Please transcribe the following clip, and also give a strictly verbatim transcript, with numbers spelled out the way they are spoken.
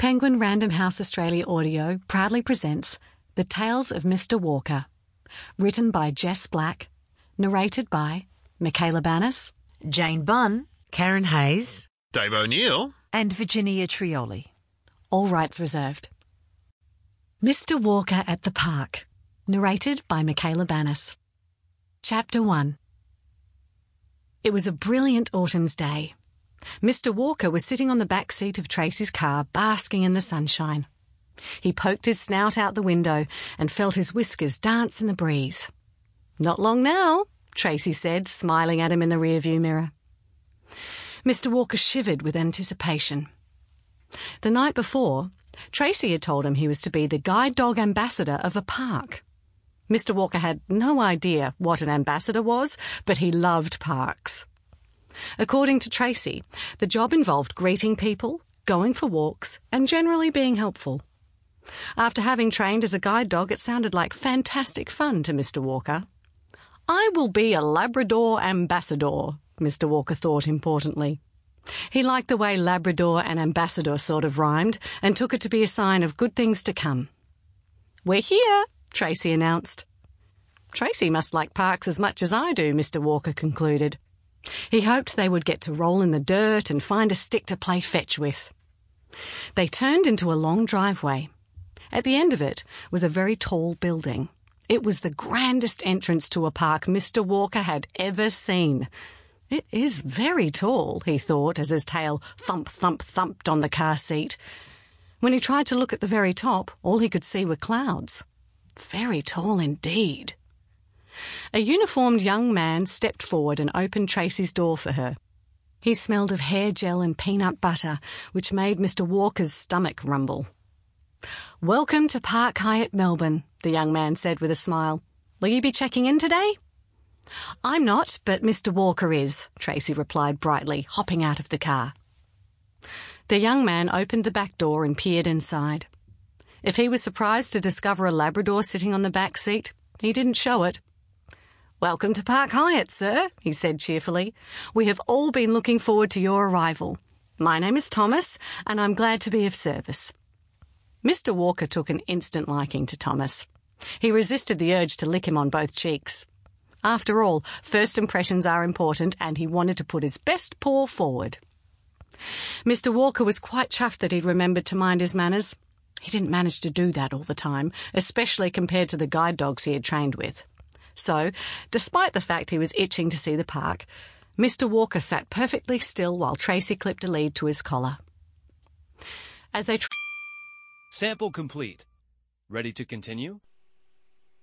Penguin Random House Australia Audio proudly presents The Tales of Mister Walker, written by Jess Black, narrated by Michaela Bannis, Jane Bunn, Karen Hayes, Dave O'Neill, and Virginia Trioli. All rights reserved. Mister Walker at the Park, narrated by Michaela Bannis. Chapter one. It was a brilliant autumn's day. Mister Walker was sitting on the back seat of Tracy's car, basking in the sunshine. He poked his snout out the window and felt his whiskers dance in the breeze. "Not long now," Tracy said, smiling at him in the rearview mirror. Mister Walker shivered with anticipation. The night before, Tracy had told him he was to be the guide dog ambassador of a park. Mister Walker had no idea what an ambassador was, but he loved parks. According to Tracy, the job involved greeting people, going for walks, and generally being helpful. After having trained as a guide dog, it sounded like fantastic fun to Mister Walker. "I will be a Labrador ambassador," Mister Walker thought importantly. He liked the way Labrador and ambassador sort of rhymed and took it to be a sign of good things to come. "We're here," Tracy announced. "Tracy must like parks as much as I do," Mister Walker concluded. He hoped they would get to roll in the dirt and find a stick to play fetch with. They turned into a long driveway. At the end of it was a very tall building. It was the grandest entrance to a park Mister Walker had ever seen. "It is very tall," he thought as his tail thump-thump-thumped on the car seat. When he tried to look at the very top, all he could see were clouds. Very tall indeed. A uniformed young man stepped forward and opened Tracy's door for her. He smelled of hair gel and peanut butter, which made Mister Walker's stomach rumble. "Welcome to Park Hyatt, Melbourne," the young man said with a smile. "Will you be checking in today?" "I'm not, but Mister Walker is," Tracy replied brightly, hopping out of the car. The young man opened the back door and peered inside. If he was surprised to discover a Labrador sitting on the back seat, he didn't show it. "Welcome to Park Hyatt, sir," he said cheerfully. "We have all been looking forward to your arrival. My name is Thomas, and I'm glad to be of service." Mister Walker took an instant liking to Thomas. He resisted the urge to lick him on both cheeks. After all, first impressions are important, and he wanted to put his best paw forward. Mister Walker was quite chuffed that he'd remembered to mind his manners. He didn't manage to do that all the time, especially compared to the guide dogs he had trained with. So, despite the fact he was itching to see the park, Mister Walker sat perfectly still while Tracy clipped a lead to his collar. As they... Tr- Sample complete. Ready to continue?